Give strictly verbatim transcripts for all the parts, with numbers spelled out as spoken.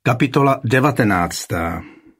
Kapitola devatenáctá.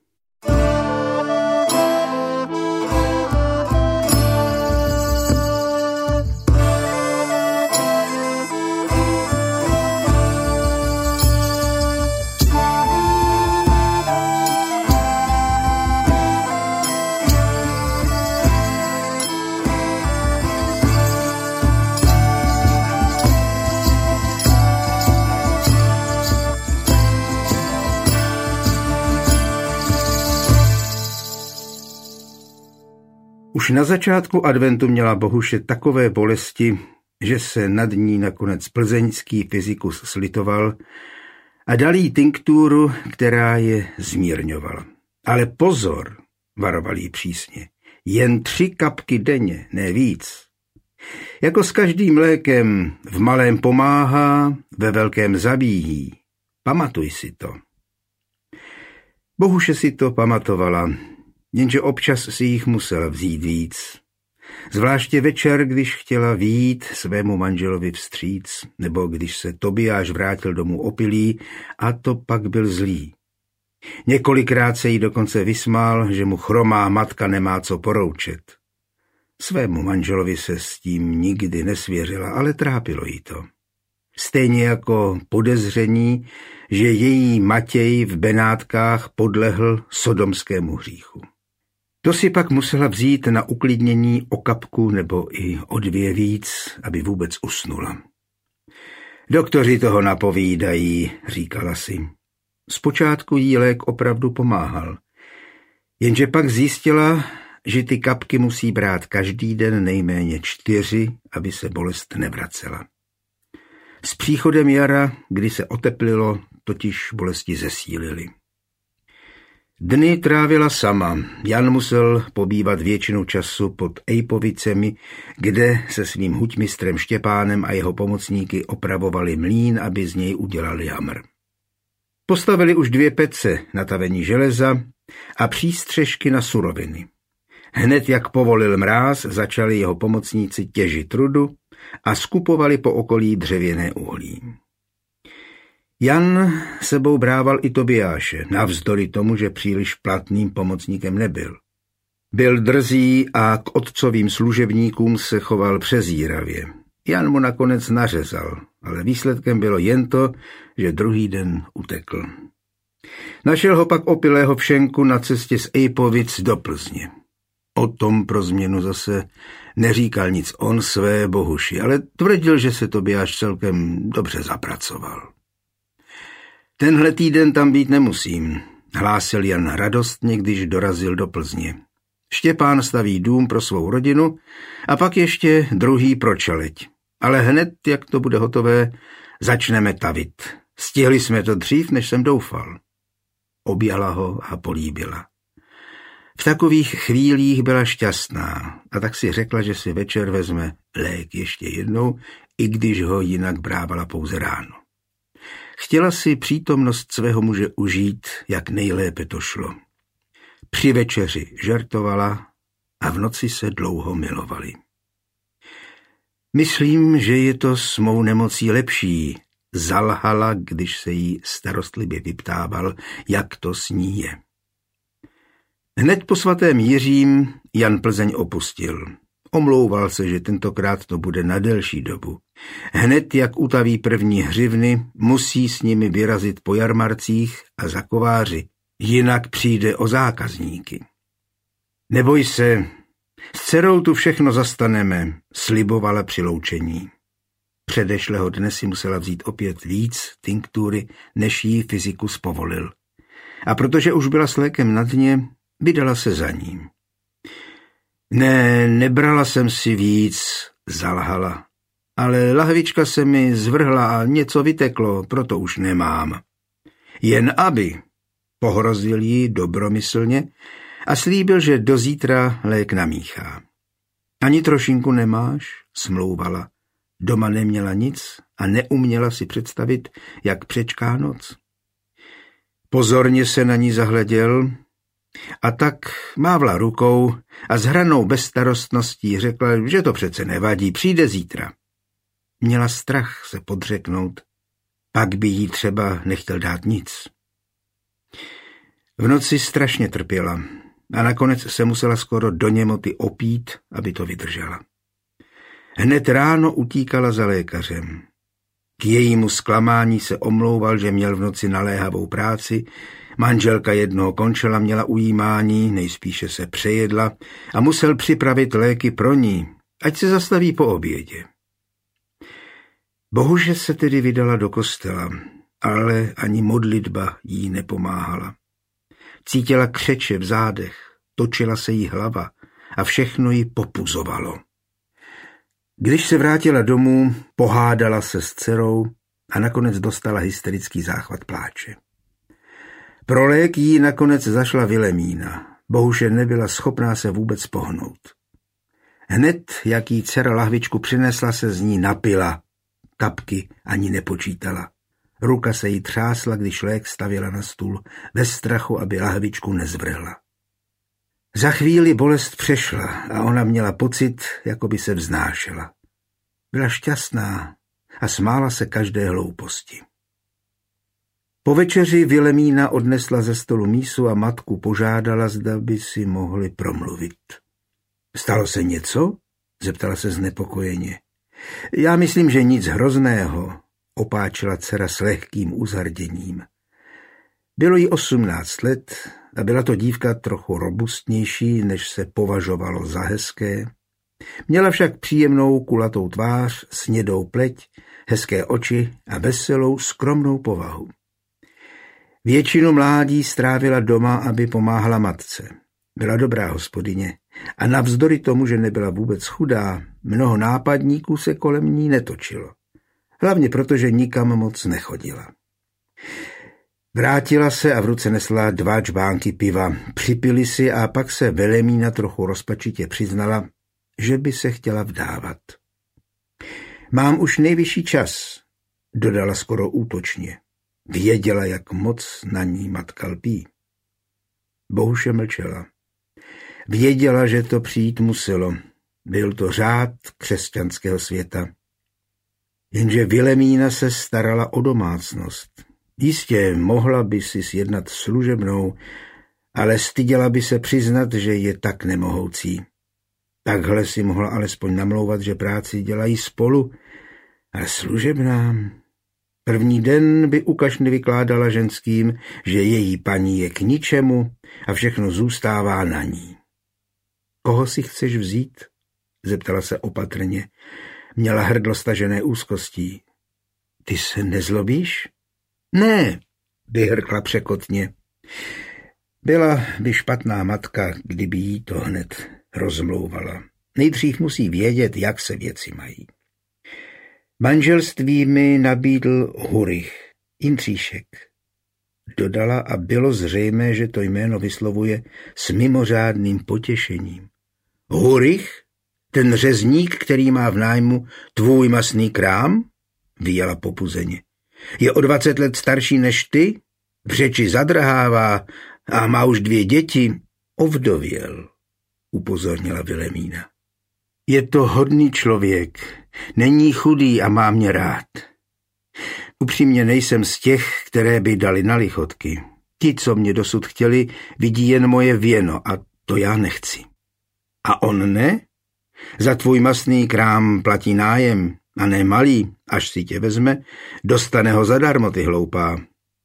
Už na začátku adventu měla Bohuše takové bolesti, že se nad ní nakonec plzeňský fyzikus slitoval a dal jí tinktúru, která je zmírňovala. Ale pozor, varoval jí přísně, jen tři kapky denně, ne víc. Jako s každým lékem, v malém pomáhá, ve velkém zabíjí. Pamatuj si to. Bohuše si to pamatovala, jenže občas si jich musela vzít víc. Zvláště večer, když chtěla vyjít svému manželovi vstříc, nebo když se Tobiáš vrátil domů opilý, a to pak byl zlý. Několikrát se jí dokonce vysmál, že mu chromá matka nemá co poroučet. Svému manželovi se s tím nikdy nesvěřila, ale trápilo jí to. Stejně jako podezření, že její Matěj v Benátkách podlehl sodomskému hříchu. To si pak musela vzít na uklidnění o kapku nebo i o dvě víc, aby vůbec usnula. Doktoři toho napovídají, říkala si. Zpočátku jí lék opravdu pomáhal, jenže pak zjistila, že ty kapky musí brát každý den nejméně čtyři, aby se bolest nevracela. S příchodem jara, kdy se oteplilo, totiž bolesti zesílily. Dny trávila sama. Jan musel pobývat většinu času pod Ejpovicemi, kde se svým huťmistrem Štěpánem a jeho pomocníky opravovali mlýn, aby z něj udělali hamr. Postavili už dvě pece na tavení železa a přístřežky na suroviny. Hned jak povolil mráz, začali jeho pomocníci těžit rudu a skupovali po okolí dřevěné uhlí. Jan sebou brával i Tobiáše, navzdory tomu, že příliš platným pomocníkem nebyl. Byl drzý a k otcovým služebníkům se choval přezíravě. Jan mu nakonec nařezal, ale výsledkem bylo jen to, že druhý den utekl. Našel ho pak opilého v šenku na cestě z Ejpovic do Plzně. O tom pro změnu zase neříkal nic on své Bohuši, ale tvrdil, že se Tobiáš celkem dobře zapracoval. Tenhle týden tam být nemusím, hlásil Jan radostně, když dorazil do Plzně. Štěpán staví dům pro svou rodinu a pak ještě druhý pro čeleť. Ale hned, jak to bude hotové, začneme tavit. Stihli jsme to dřív, než jsem doufal. Objala ho a políbila. V takových chvílích byla šťastná a tak si řekla, že si večer vezme lék ještě jednou, i když ho jinak brávala pouze ráno. Chtěla si přítomnost svého muže užít, jak nejlépe to šlo. Při večeři žertovala a v noci se dlouho milovali. Myslím, že je to s mou nemocí lepší, zalhala, když se jí starostlivě vyptával, jak to s ní je. Hned po svatém Jiřím Jan Plzeň opustil. Omlouval se, že tentokrát to bude na delší dobu. Hned jak utaví první hřivny, musí s nimi vyrazit po jarmarcích a za kováři, jinak přijde o zákazníky. Neboj se, s dcerou tu všechno zastaneme, slibovala při loučení. Předešlého dne si musela vzít opět víc tinktury, než jí fyzikus povolil. A protože už byla s lékem na dně, vydala se za ním. Ne, nebrala jsem si víc, zalhala, ale lahvička se mi zvrhla a něco vyteklo, proto už nemám. Jen aby, pohrozil jí dobromyslně a slíbil, že do zítra lék namíchá. Ani trošinku nemáš, smlouvala. Doma neměla nic a neuměla si představit, jak přečká noc. Pozorně se na ní zahleděl a tak mávla rukou a s hranou bezstarostností řekla, že to přece nevadí, přijde zítra. Měla strach se podřeknout, pak by jí třeba nechtěl dát nic. V noci strašně trpěla a nakonec se musela skoro do němoty opít, aby to vydržela. Hned ráno utíkala za lékařem. K jejímu zklamání se omlouval, že měl v noci naléhavou práci, manželka jednoho končila, měla ujímání, nejspíše se přejedla a musel připravit léky pro ní, ať se zastaví po obědě. Bohuže se tedy vydala do kostela, ale ani modlitba jí nepomáhala. Cítila křeče v zádech, točila se jí hlava a všechno jí popuzovalo. Když se vrátila domů, pohádala se s dcerou a nakonec dostala hysterický záchvat pláče. Pro lék jí nakonec zašla Vilemína. Bohuže nebyla schopná se vůbec pohnout. Hned, jak jí dcera lahvičku přinesla, se z ní napila. Kapky ani nepočítala. Ruka se jí třásla, když lék stavěla na stůl, ve strachu, aby lahvičku nezvrhla. Za chvíli bolest přešla a ona měla pocit, jako by se vznášela. Byla šťastná a smála se každé hlouposti. Po večeři Vilemína odnesla ze stolu mísu a matku požádala, zda by si mohli promluvit. Stalo se něco? Zeptala se znepokojeně. Já myslím, že nic hrozného, opáčila dcera s lehkým uzarděním. Bylo jí osmnáct let a byla to dívka trochu robustnější, než se považovalo za hezké. Měla však příjemnou kulatou tvář, snědou pleť, hezké oči a veselou, skromnou povahu. Většinu mládí strávila doma, aby pomáhala matce. Byla dobrá hospodyně a navzdory tomu, že nebyla vůbec chudá, mnoho nápadníků se kolem ní netočilo. Hlavně proto, že nikam moc nechodila. Vrátila se a v ruce nesla dva džbánky piva. Připili si a pak se Vilemína trochu rozpačitě přiznala, že by se chtěla vdávat. Mám už nejvyšší čas, dodala skoro útočně. Věděla, jak moc na ní matka lpí. Bohuše mlčela. Věděla, že to přijít muselo. Byl to řád křesťanského světa. Jenže Vilemína se starala o domácnost. Jistě mohla by si sjednat služebnou, ale styděla by se přiznat, že je tak nemohoucí. Takhle si mohla alespoň namlouvat, že práci dělají spolu, ale služebná... První den by ukažně vykládala ženským, že její paní je k ničemu a všechno zůstává na ní. Koho si chceš vzít? Zeptala se opatrně. Měla hrdlo stažené úzkostí. Ty se nezlobíš? Ne, vyhrkla překotně. Byla by špatná matka, kdyby jí to hned rozmlouvala. Nejdřív musí vědět, jak se věci mají. Manželství mi nabídl Hurich, Jindříšek. Dodala a bylo zřejmé, že to jméno vyslovuje s mimořádným potěšením. Hurich? Ten řezník, který má v nájmu tvůj masný krám? Vyjela popuzeně. Je o dvacet let starší než ty? V řeči zadrhává a má už dvě děti. Ovdověl, upozornila Vilemína. Je to hodný člověk, není chudý a má mě rád. Upřímně nejsem z těch, které by dali na lichotky. Ti, co mě dosud chtěli, vidí jen moje věno a to já nechci. A on ne? Za tvůj masný krám platí nájem a ne malý, až si tě vezme, dostane ho zadarmo, ty hloupá.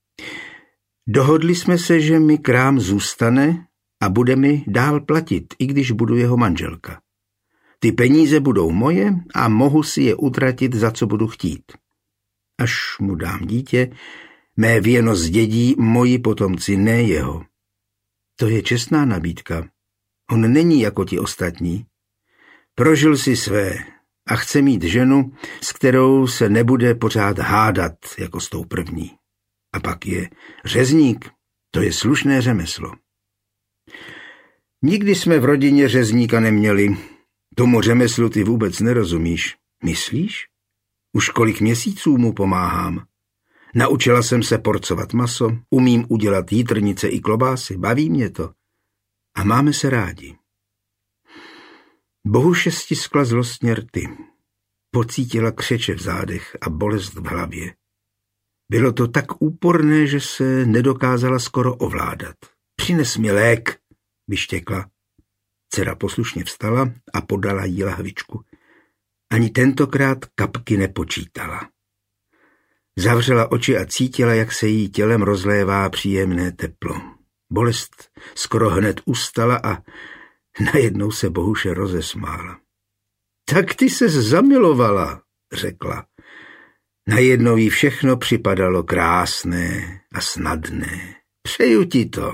Dohodli jsme se, že mi krám zůstane a bude mi dál platit, i když budu jeho manželka. Ty peníze budou moje a mohu si je utratit, za co budu chtít. Až mu dám dítě, mé věno zdědí moji potomci, ne jeho. To je čestná nabídka. On není jako ti ostatní. Prožil si své a chce mít ženu, s kterou se nebude pořád hádat, jako s tou první. A pak je řezník, to je slušné řemeslo. Nikdy jsme v rodině řezníka neměli. Tomu řemeslu ty vůbec nerozumíš. Myslíš? Už kolik měsíců mu pomáhám. Naučila jsem se porcovat maso, umím udělat jitrnice i klobásy, baví mě to. A máme se rádi. Bohuše stiskla zlostně rty. Pocítila křeče v zádech a bolest v hlavě. Bylo to tak úporné, že se nedokázala skoro ovládat. Přines mi lék, vyštěkla. Dcera poslušně vstala a podala jí lahvičku. Ani tentokrát kapky nepočítala. Zavřela oči a cítila, jak se jí tělem rozlévá příjemné teplo. Bolest skoro hned ustala a najednou se Bohuše rozesmála. Tak ty ses zamilovala, řekla. Najednou jí všechno připadalo krásné a snadné. Přeju ti to.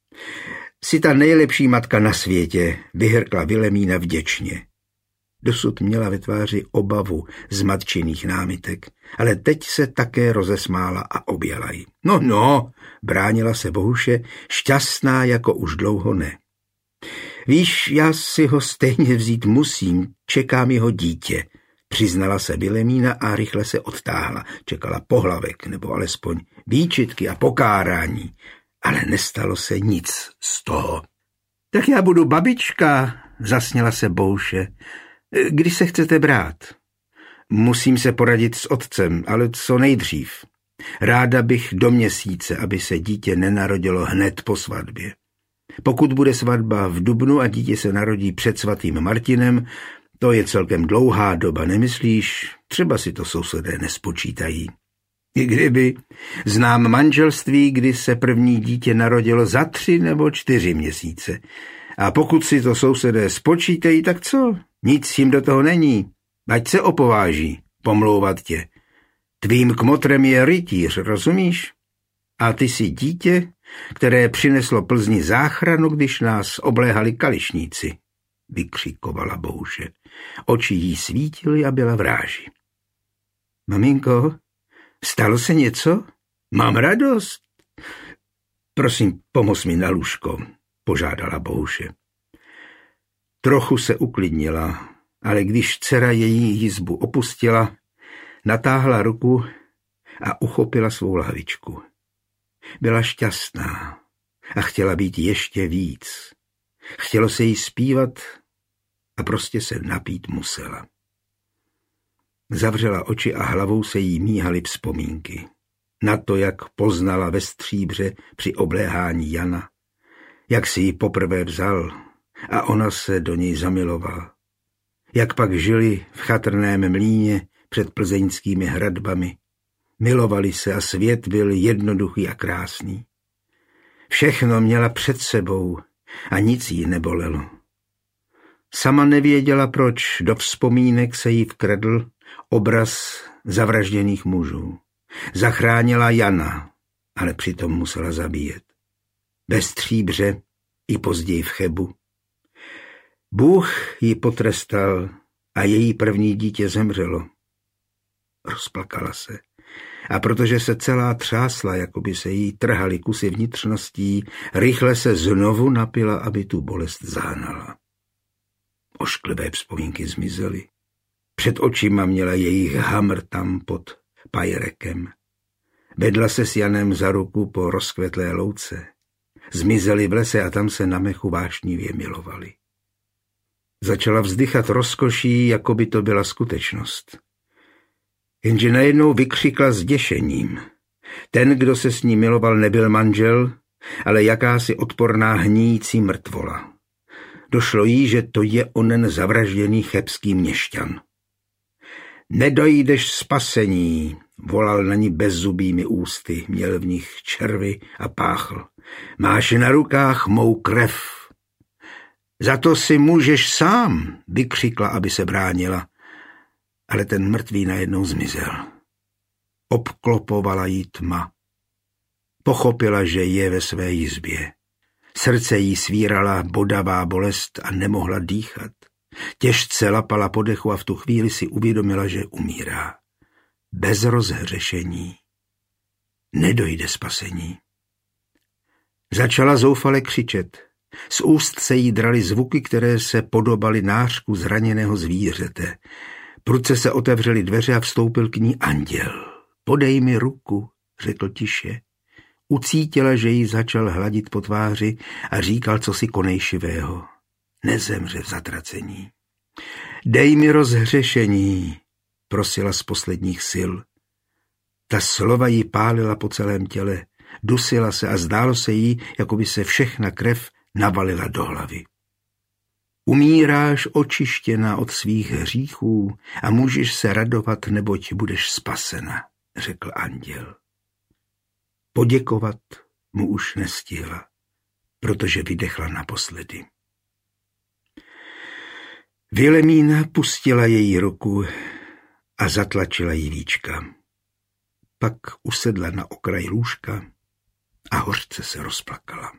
Jsi ta nejlepší matka na světě, vyhrkla Vilemína vděčně. Dosud měla ve tváři obavu z matčiných námitek, ale teď se také rozesmála a objala ji. No, no, bránila se Bohuše, šťastná jako už dlouho ne. Víš, já si ho stejně vzít musím, čekám jeho dítě, přiznala se Vilemína a rychle se odtáhla. Čekala pohlavek, nebo alespoň výčitky a pokárání, ale nestalo se nic z toho. Tak já budu babička, zasněla se Bohuše. Kdy se chcete brát? Musím se poradit s otcem, ale co nejdřív. Ráda bych do měsíce, aby se dítě nenarodilo hned po svatbě. Pokud bude svatba v dubnu a dítě se narodí před svatým Martinem, to je celkem dlouhá doba, nemyslíš? Třeba si to sousedé nespočítají. I kdyby. Znám manželství, kdy se první dítě narodilo za tři nebo čtyři měsíce. A pokud si to sousedé spočítají, tak co? Nic jim do toho není. Ať se opováží pomlouvat tě. Tvým kmotrem je rytíř, rozumíš? A ty jsi dítě, které přineslo Plzni záchranu, když nás obléhali kališníci, vykřikovala Bohuše. Oči jí svítily a byla v ráži. Maminko, stalo se něco? Mám radost. Prosím, pomoz mi na lůžko, požádala Bohuše. Trochu se uklidnila, ale když dcera její jizbu opustila, natáhla ruku a uchopila svou lahvičku. Byla šťastná a chtěla být ještě víc. Chtělo se jí zpívat a prostě se napít musela. Zavřela oči a hlavou se jí míhaly vzpomínky. Na to, jak poznala ve Stříbře při obléhání Jana, jak si ji poprvé vzal a ona se do něj zamilovala. Jak pak žili v chatrném mlýně před plzeňskými hradbami. Milovali se a svět byl jednoduchý a krásný. Všechno měla před sebou a nic jí nebolelo. Sama nevěděla, proč do vzpomínek se jí vkradl obraz zavražděných mužů. Zachránila Jana, ale přitom musela zabíjet. Ve Stříbře i později v Chebu. Bůh ji potrestal a její první dítě zemřelo. Rozplakala se. A protože se celá třásla, jako by se jí trhaly kusy vnitřností, rychle se znovu napila, aby tu bolest zahnala. Ošklivé vzpomínky zmizely. Před očima měla jejich hamr tam pod pajrekem. Vedla se s Janem za ruku po rozkvetlé louce. Zmizeli v lese a tam se na mechu vášnivě milovali. Začala vzdychat rozkoší, jako by to byla skutečnost. Jenže najednou vykřikla zděšením. Ten, kdo se s ní miloval, nebyl manžel, ale jakási odporná hníjící mrtvola. Došlo jí, že to je onen zavražděný chebský měšťan. Nedojdeš spasení, volal na ní bezzubými ústy, měl v nich červy a páchl. Máš na rukách mou krev. Za to si můžeš sám, vykřikla, aby se bránila. Ale ten mrtvý najednou zmizel. Obklopovala jí tma. Pochopila, že je ve své jizbě. Srdce jí svírala bodavá bolest a nemohla dýchat. Těžce lapala po dechu a v tu chvíli si uvědomila, že umírá. Bez rozhřešení. Nedojde spasení. Začala zoufale křičet. Z úst se jí draly zvuky, které se podobaly nářku zraněného zvířete. Prudce se otevřely dveře a vstoupil k ní anděl. Podej mi ruku, řekl tiše. Ucítila, že jí začal hladit po tváři a říkal cosi konejšivého. Nezemře v zatracení. Dej mi rozhřešení, prosila z posledních sil. Ta slova jí pálila po celém těle dusila se a zdálo se jí, jako by se všechna krev navalila do hlavy. Umíráš očištěna od svých hříchů a můžeš se radovat, neboť budeš spasena, řekl anděl. Poděkovat mu už nestihla, protože vydechla naposledy. Vilemína pustila její ruku a zatlačila jí víčka. Pak usedla na okraj lůžka a hořce se rozplakala.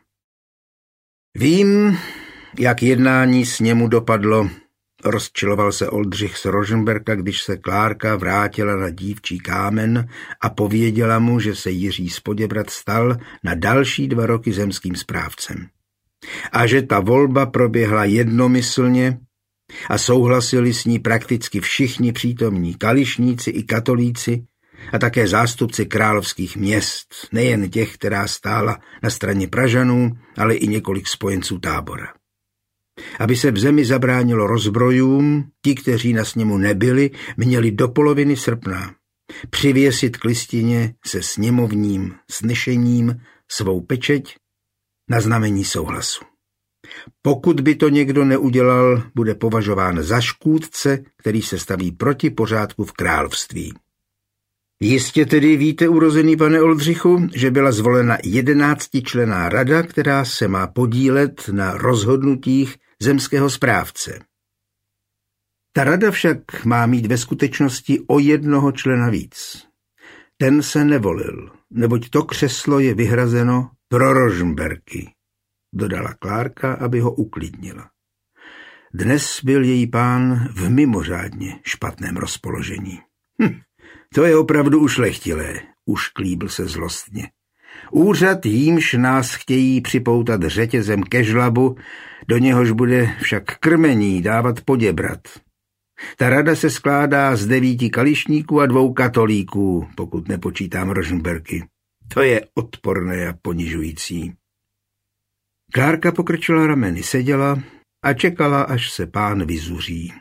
Vím, jak jednání s němu dopadlo, rozčiloval se Oldřich z Rožmberka, když se Klárka vrátila na dívčí kámen a pověděla mu, že se Jiří z Poděbrad stal na další dva roky zemským správcem. A že ta volba proběhla jednomyslně a souhlasili s ní prakticky všichni přítomní kališníci i katolíci a také zástupci královských měst, nejen těch, která stála na straně Pražanů, ale i několik spojenců tábora. Aby se v zemi zabránilo rozbrojům, ti, kteří na sněmu nebyli, měli do poloviny srpna přivěsit k listině se sněmovním snešením svou pečeť na znamení souhlasu. Pokud by to někdo neudělal, bude považován za škůdce, který se staví proti pořádku v království. Jistě tedy víte, urozený pane Oldřichu, že byla zvolena jedenáctičlenná rada, která se má podílet na rozhodnutích zemského správce. Ta rada však má mít ve skutečnosti o jednoho člena víc. Ten se nevolil, neboť to křeslo je vyhrazeno pro Rožmberky, dodala Klárka, aby ho uklidnila. Dnes byl její pán v mimořádně špatném rozpoložení. Hm, to je opravdu ušlechtilé, ušklíbl se zlostně. Úřad, jímž nás chtějí připoutat řetězem ke žlabu, do něhož bude však krmení dávat Poděbrad. Ta rada se skládá z devíti kališníků a dvou katolíků, pokud nepočítám Rožmberky. To je odporné a ponižující. Klárka pokrčila rameny, seděla a čekala, až se pán vyzuří.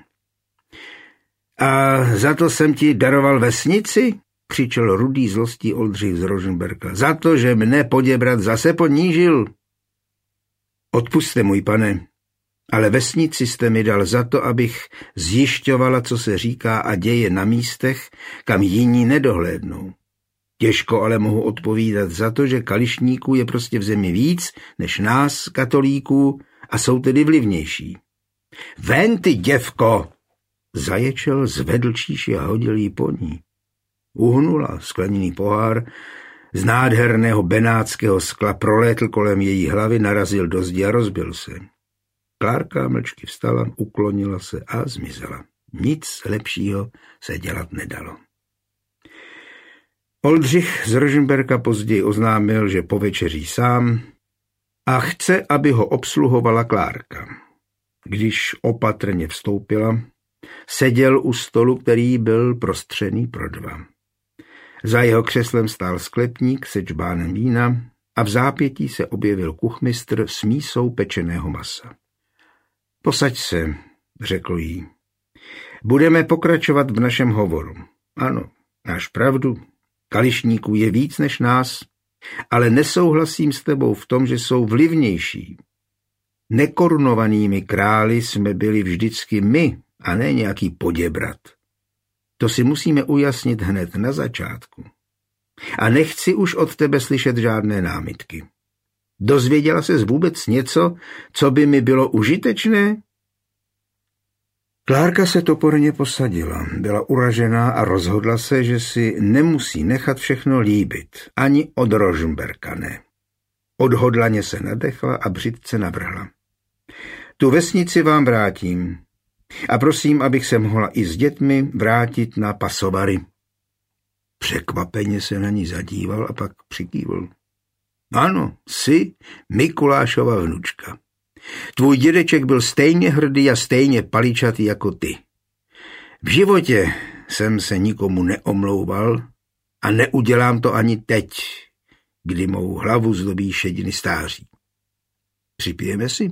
A za to jsem ti daroval vesnici? Křičel rudý zlostí Oldřich z Rožmberka. Za to, že mne Poděbrad zase ponížil? Odpusťte, můj pane, ale vesnici jste mi dal za to, abych zjišťovala, co se říká a děje na místech, kam jiní nedohlédnou. Těžko ale mohu odpovídat za to, že kališníků je prostě v zemi víc než nás, katolíků, a jsou tedy vlivnější. Ven ty, děvko! Zaječel, zvedl číši a hodil jí po ní. Uhnula skleněný pohár z nádherného benátského skla, prolétl kolem její hlavy, narazil do zdi a rozbil se. Klárka mlčky vstala, uklonila se a zmizela. Nic lepšího se dělat nedalo. Oldřich z Rožmberka později oznámil, že povečeří sám a chce, aby ho obsluhovala Klárka. Když opatrně vstoupila, seděl u stolu, který byl prostřený pro dva. Za jeho křeslem stál sklepník se džbánem vína a v zápětí se objevil kuchmistr s mísou pečeného masa. Posaď se, řekl jí. Budeme pokračovat v našem hovoru. Ano, máš pravdu, kališníků je víc než nás, ale nesouhlasím s tebou v tom, že jsou vlivnější. Nekorunovanými králi jsme byli vždycky my, a ne nějaký Poděbrad. To si musíme ujasnit hned na začátku. A nechci už od tebe slyšet žádné námitky. Dozvěděla ses vůbec něco, co by mi bylo užitečné? Klárka se toporně posadila, byla uražená a rozhodla se, že si nemusí nechat všechno líbit, ani od Rožmberka ne. Odhodlaně se nadechla a břitce navrhla. Tu vesnici vám vrátím a prosím, abych se mohla i s dětmi vrátit na Pasovary. Překvapeně se na ní zadíval a pak přikývl. Ano, jsi Mikulášova vnučka. Tvůj dědeček byl stejně hrdý a stejně paličatý jako ty. V životě jsem se nikomu neomlouval a neudělám to ani teď, kdy mou hlavu zdobí šediny stáří. Připijeme si?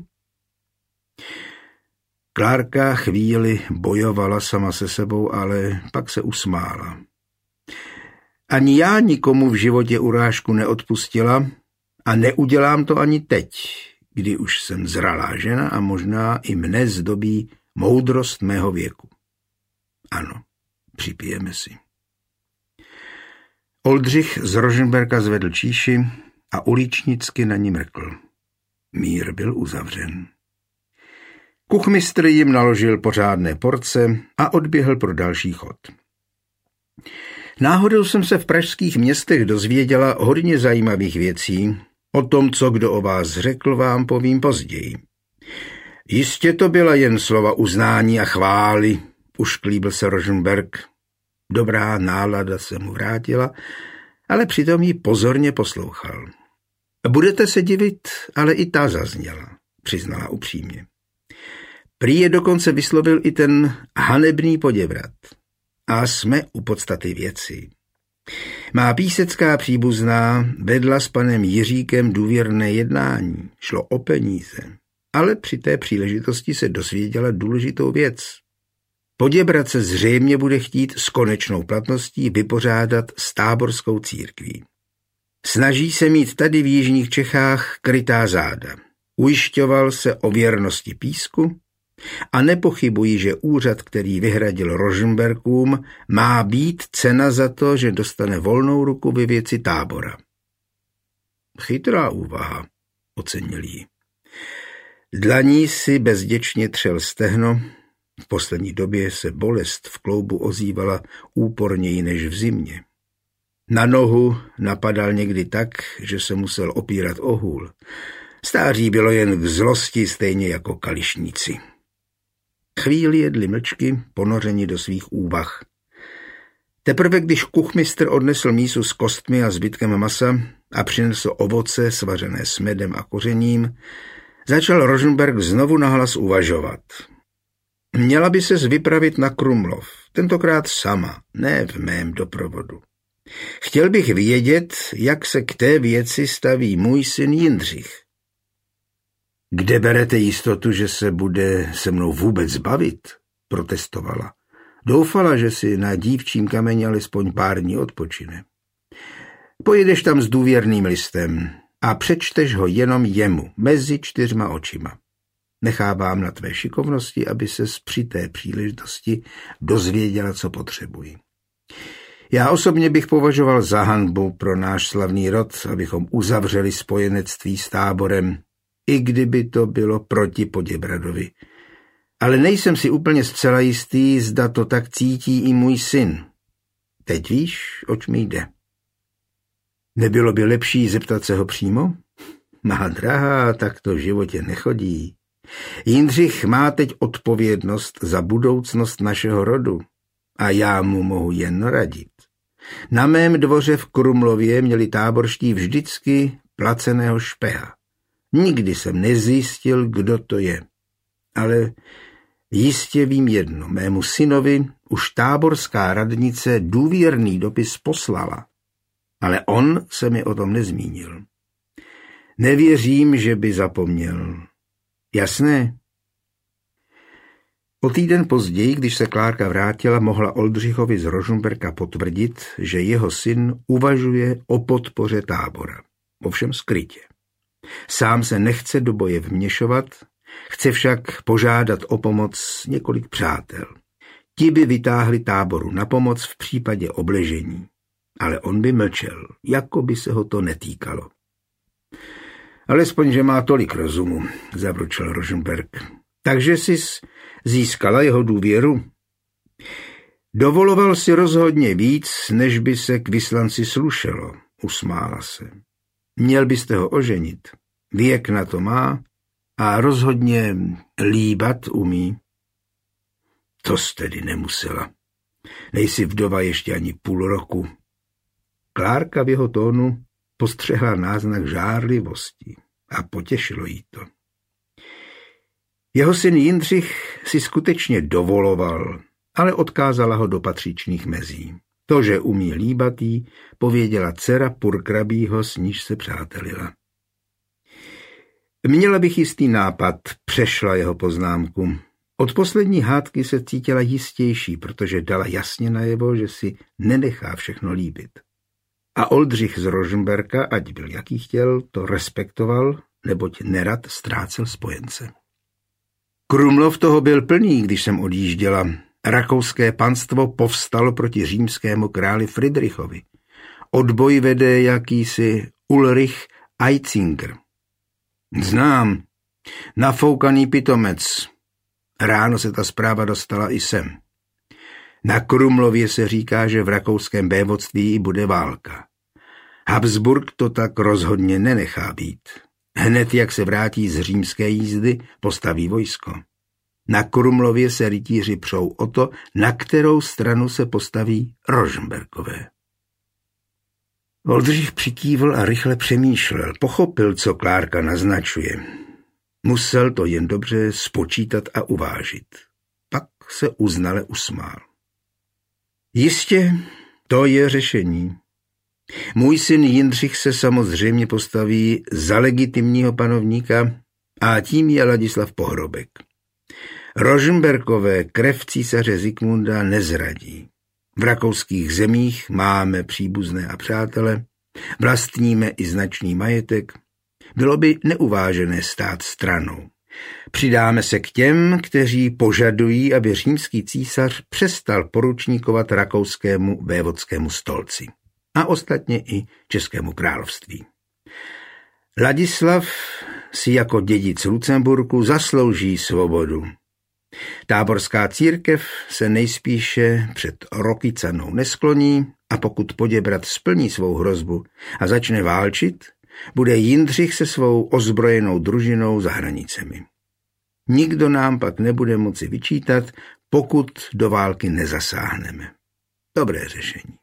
Klárka chvíli bojovala sama se sebou, ale pak se usmála. Ani já nikomu v životě urážku neodpustila a neudělám to ani teď, kdy už jsem zralá žena a možná i mne zdobí moudrost mého věku. Ano, připijeme si. Oldřich z Rožmberka zvedl číši a uličnicky na ní mrkl. Mír byl uzavřen. Kuchmistr jim naložil pořádné porce a odběhl pro další chod. Náhodou jsem se v pražských městech dozvěděla hodně zajímavých věcí. O tom, co kdo o vás řekl, vám povím později. Jistě to byla jen slova uznání a chvály, ušklíbil se Rožmberk. Dobrá nálada se mu vrátila, ale přitom jí pozorně poslouchal. Budete se divit, ale i ta zazněla, přiznala upřímně. Prý je dokonce vyslovil i ten hanebný poděbrat. A jsme u podstaty věci. Má písecká příbuzná vedla s panem Jiříkem důvěrné jednání. Šlo o peníze, ale při té příležitosti se dozvěděla důležitou věc. Poděbrat se zřejmě bude chtít s konečnou platností vypořádat s táborskou církví. Snaží se mít tady v jižních Čechách krytá záda. Ujišťoval se o věrnosti písku a nepochybuji, že úřad, který vyhradil Rožmberkům, má být cena za to, že dostane volnou ruku ve věci tábora. Chytrá úvaha, ocenil ji. Dlaní si bezděčně třel stehno. V poslední době se bolest v kloubu ozývala úporněji než v zimě. Na nohu napadal někdy tak, že se musel opírat o hůl. Stáří bylo jen k zlosti, stejně jako kališníci. Chvíli jedli mlčky, ponořeni do svých úvah. Teprve když kuchmistr odnesl mísu s kostmi a zbytkem masa a přinesl ovoce svařené s medem a kořením, začal Rožmberk znovu nahlas uvažovat. Měla by ses vypravit na Krumlov, tentokrát sama, ne v mém doprovodu. Chtěl bych vědět, jak se k té věci staví můj syn Jindřich. Kde berete jistotu, že se bude se mnou vůbec bavit? Protestovala. Doufala, že si na dívčím kameni alespoň pár dní odpočine. Pojedeš tam s důvěrným listem a přečteš ho jenom jemu, mezi čtyřma očima. Nechávám na tvé šikovnosti, aby ses při té příležitosti dozvěděla, co potřebuji. Já osobně bych považoval za hanbu pro náš slavný rod, abychom uzavřeli spojenectví s táborem, i kdyby to bylo proti Poděbradovi. Ale nejsem si úplně zcela jistý, zda to tak cítí i můj syn. Teď víš, oč mi jde. Nebylo by lepší zeptat se ho přímo? Má drahá, tak to v životě nechodí. Jindřich má teď odpovědnost za budoucnost našeho rodu a já mu mohu jen radit. Na mém dvoře v Krumlově měli táborští vždycky placeného špeha. Nikdy jsem nezjistil, kdo to je. Ale jistě vím jedno, mému synovi už táborská radnice důvěrný dopis poslala, ale on se mi o tom nezmínil. Nevěřím, že by zapomněl. Jasné? O týden později, když se Klárka vrátila, mohla Oldřichovi z Rožmberka potvrdit, že jeho syn uvažuje o podpoře tábora. Ovšem skrytě. Sám se nechce do boje vměšovat, chce však požádat o pomoc několik přátel. Ti by vytáhli táboru na pomoc v případě obležení, ale on by mlčel, jako by se ho to netýkalo. Alespoň, že má tolik rozumu, zavručil Rožmberk. Takže jsi získala jeho důvěru? Dovoloval si rozhodně víc, než by se k vyslanci slušelo, usmála se. Měl byste ho oženit. Věk na to má a rozhodně líbat umí. To jsi tedy nemusela. Nejsi vdova ještě ani půl roku. Klárka v jeho tónu postřehla náznak žárlivosti a potěšilo jí to. Jeho syn Jindřich si skutečně dovoloval, ale odkázala ho do patřičných mezí. To, že umí líbat jí, pověděla dcera purkrabího, s níž se přátelila. Měla bych jistý nápad, přešla jeho poznámku. Od poslední hádky se cítila jistější, protože dala jasně najevo, že si nenechá všechno líbit. A Oldřich z Rožmberka, ať byl jaký chtěl, to respektoval, neboť nerad ztrácel spojence. Krumlov toho byl plný, když jsem odjížděla. Rakouské panstvo povstalo proti římskému králi Fridrichovi. Odboj vede jakýsi Ulrich Eitzinger. Znám, nafoukaný pitomec. Ráno se ta zpráva dostala i sem. Na Krumlově se říká, že v rakouském vévodství bude válka. Habsburg to tak rozhodně nenechá být. Hned jak se vrátí z římské jízdy, postaví vojsko. Na Krumlově se rytíři přou o to, na kterou stranu se postaví Rožmberkové. Oldřich přikývl a rychle přemýšlel. Pochopil, co Klárka naznačuje. Musel to jen dobře spočítat a uvážit. Pak se uznale usmál. Jistě, to je řešení. Můj syn Jindřich se samozřejmě postaví za legitimního panovníka a tím je Ladislav Pohrobek. Rožmberkové krev císaře Zikmunda nezradí. V rakouských zemích máme příbuzné a přátele, vlastníme i značný majetek. Bylo by neuvážené stát stranou. Přidáme se k těm, kteří požadují, aby římský císař přestal poručníkovat rakouskému vévodskému stolci a ostatně i českému království. Ladislav si jako dědic Lucemburku zaslouží svobodu. Táborská církev se nejspíše před Rokycanou neskloní a pokud Poděbrad splní svou hrozbu a začne válčit, bude Jindřich se svou ozbrojenou družinou za hranicemi. Nikdo nám pak nebude moci vyčítat, pokud do války nezasáhneme. Dobré řešení.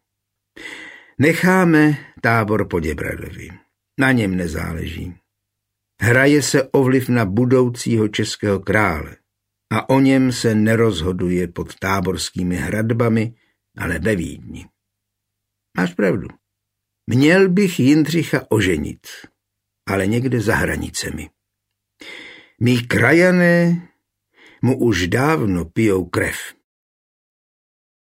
Necháme Tábor Poděbradovi. Na něm nezáleží. Hraje se o vliv na budoucího českého krále a o něm se nerozhoduje pod táborskými hradbami, ale ve Vídni. Máš pravdu. Měl bych Jindřicha oženit, ale někde za hranicemi. Mí krajané mu už dávno pijou krev.